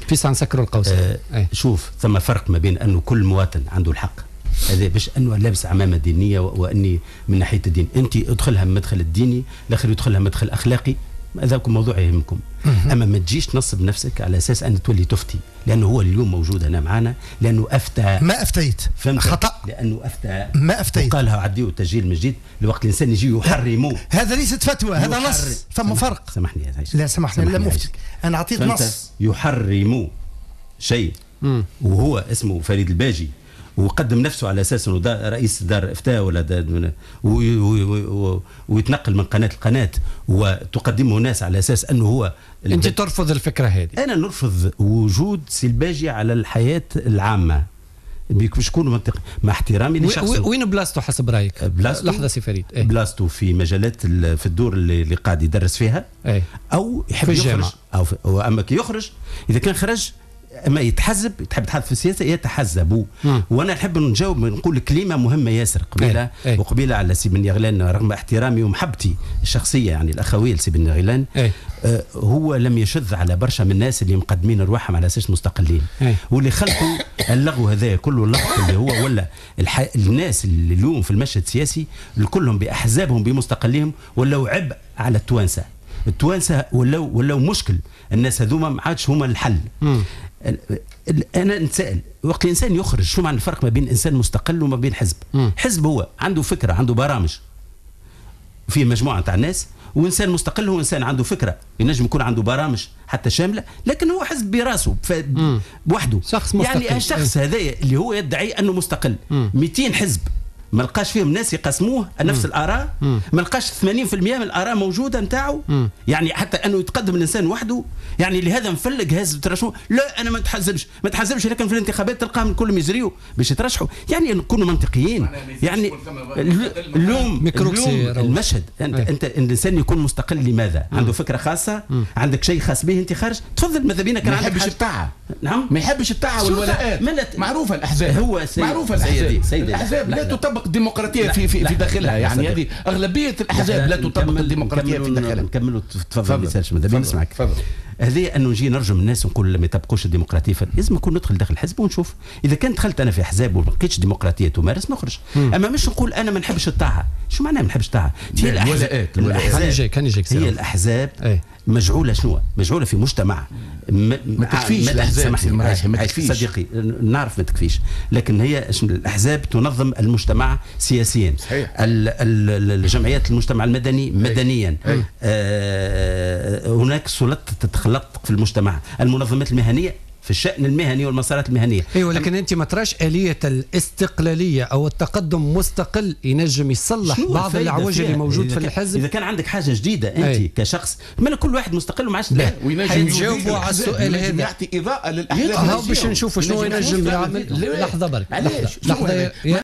في نسكروا القوسين. شوف ثم فرق ما بين انه كل مواطن عنده الحق، هذا باش انه لابس عمامه دينيه واني من ناحيه الدين انت ادخلها من مدخل الديني، الاخر يدخلها مدخل اخلاقي، هذا موضوع يهمكم. اما ما تجيش تنصب نفسك على اساس ان تولي تفتي، لانه هو اليوم موجود هنا معنا، لانه افتى. ما افتيت، خطا، لانه افتى ما افتيت، وقالها عديوا التسجيل من جديد لوقت الانسان يجي يحرموه. هذا ليست فتوى، هذا نص، ثم فرق. سامحني يا عايش. لا سامحني، لا مفتي، انا اعطيت نص. يحرموا شيء وهو اسمه فريد الباجي وقدم نفسه على اساس انه رئيس دار افتاء ولا ويتنقل من قناه لقناه وتقدمه ناس على اساس انه هو. انت ترفض الفكره هذه؟ انا نرفض وجود سلباجي على الحياه العامه. شكون منطقي مع احترامي لشخصه. وين بلاصتو حسب رايك؟ لحظه سي فريد. بلاصتو في مجالات في الدور اللي قاعد يدرس فيها، او يحب يخرج، او اما كي يخرج اذا كان خرج اما يتحزب، تحب تحدث في السياسه يتحزبوا. وانا نحب نجاوب نقول كلمه مهمه ياسر قبيله وقبيله على سي بن يغلان، رغم احترامي ومحبتي الشخصيه يعني الاخويه لسي بن يغلان، هو لم يشذ على برشا من الناس اللي مقدمين ارواحهم على اساس مستقلين، واللي خلقوا اللغو هذا كله، اللغو اللي هو ولا الناس اللي اليوم في المشهد السياسي كلهم باحزابهم بمستقلهم ولاو عبء على التوانسه. التوانسه ولاو مشكل، الناس هذوما ما عادش هما الحل. انا نتسائل وقت الانسان يخرج شو معنى الفرق ما بين انسان مستقل وما بين حزب؟ حزب هو عنده فكره، عنده برامج في مجموعه تاع الناس، وانسان مستقل هو انسان عنده فكره، ينجم يكون عنده برامج حتى شامله، لكن هو حزب براسه بوحده. شخص مستقل. يعني الشخص هذايا اللي هو يدعي انه مستقل، 200 حزب ما لقاش فيهم ناس يقسموه نفس الاراء، ما لقاش 80% من الاراء موجوده نتاعو، يعني حتى انه يتقدم الانسان وحده، يعني لهذا مفلق هاز ترشحوا. لا انا ما نتحزبش، لكن في الانتخابات تلقاهم كلهم يجريوا باش يترشحوا. يعني نكونوا منطقيين. يعني اليوم المشهد انت الانسان يكون مستقل لماذا؟ عنده فكره خاصه، عندك شيء خاص به انت خارج، تفضل. ماذا بينا كان ما يحبش الطاعه. نعم ما يحبش الطاعه والولاءات. معروفه الاحزاب، هو معروفه الاحزاب لا تطبق الديمقراطيه في داخلها. يعني هذه اغلبيه الاحزاب لا تطبق الديمقراطيه في داخلها. نكملوا تفضل. ماذا بينا نسمعك. هذه انه نجي نرجم الناس ونقول لما يطبقوش الديمقراطيه، لازم نكون ندخل داخل الحزب ونشوف اذا كان دخلت انا في حزب وما لقيتش ديمقراطيه تمارس نخرج. اما مش نقول انا ما نحبش الطاعه. شو معناها ما نحبش الطاعه؟ هي الاحزاب مجعوله شنو؟ مجعوله في مجتمع ما تكفيش الاحزاب. ما تكفيش صديقي، نعرف ما تكفيش، لكن هي الاحزاب تنظم المجتمع سياسيا. الجمعيات المجتمع المدني مدنيا. هناك سلطات تتخلق في المجتمع، المنظمات المهنيه في الشأن المهني والمسارات المهنية. ايوه، لكن انت ما تراش آلية الاستقلالية او التقدم مستقل ينجم يصلح بعض العوج اللي موجود في الحزب؟ اذا كان عندك حاجة جديدة انت كشخص، ما كل واحد مستقل وما عادش يجاوبوا على السؤال هذا، يعطي اضاءة للاحزاب باش نشوفوا شنو ينجم يعمل. لحظة برك، لحظة